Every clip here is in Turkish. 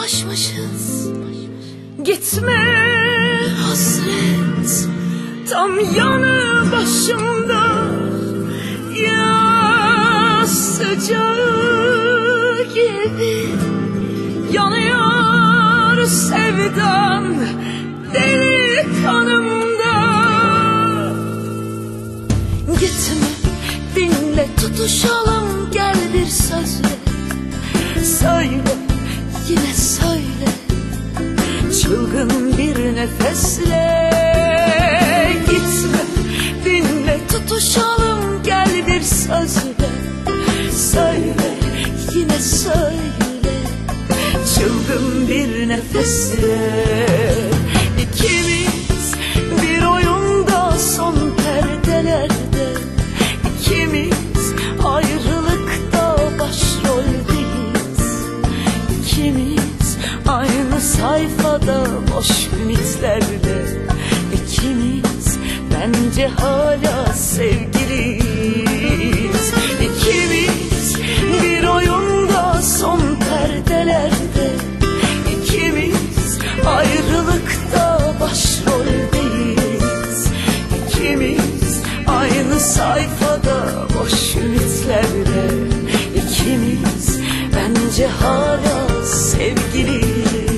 Anlaşmışız. Gitme hasret, tam yanı başımda. Yaz sıcağı gibi yanıyor sevdan deli kanımda. Gitme, dinle, tutuşalım, gel bir sözle. Söyle, yine söyle, çılgın bir nefesle. Gitme, dinle, tutuşalım, gel bir sözle. Söyle, yine söyle, çılgın bir nefesle. İkimiz bir oyunda, son perdelerde. İkimiz ayrılıkta başroldeyiz. İkimiz aynı sayfada boş ümitlerde. İkimiz bence hala sevgiliyiz. İkimiz bir oyunda, son perdelerde. İkimiz ayrılıkta başroldeyiz. İkimiz aynı sayfada boş ümitlerde. İkimiz bence hala sevgiliyiz.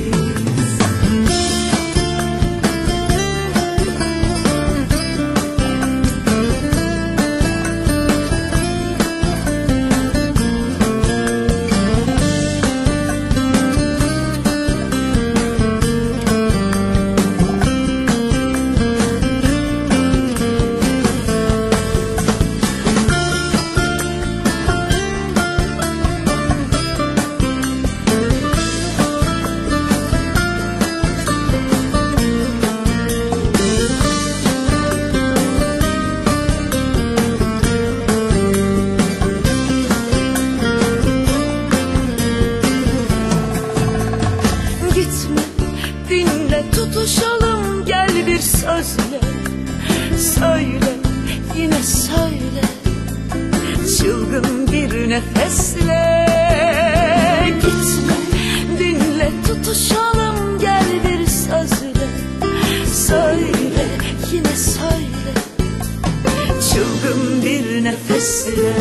Dinle, tutuşalım, gel bir sözle. Söyle, yine söyle, çılgın bir nefesle. Gitme, dinle, tutuşalım, gel bir sözle. Söyle, yine söyle, çılgın bir nefesle.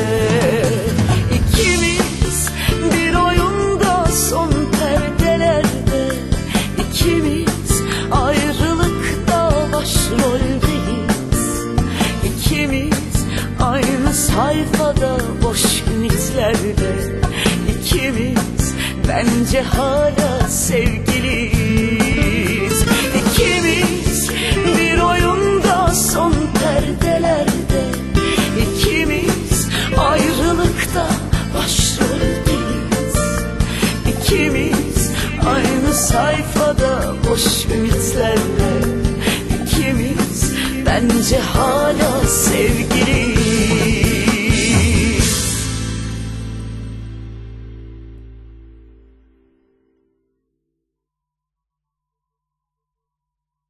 İkimiz bir oyunda, son perdelerde. İkimiz ayrılıkta başroldeyiz. İkimiz aynı sayfada boş ümitlerde. İkimiz bence hala sevgiliyiz. İkimiz bir oyunda, son perdelerde. İkimiz ayrılıkta başroldeyiz. İkimiz aynı sayfada boş ümitlerle. İkimiz bence hala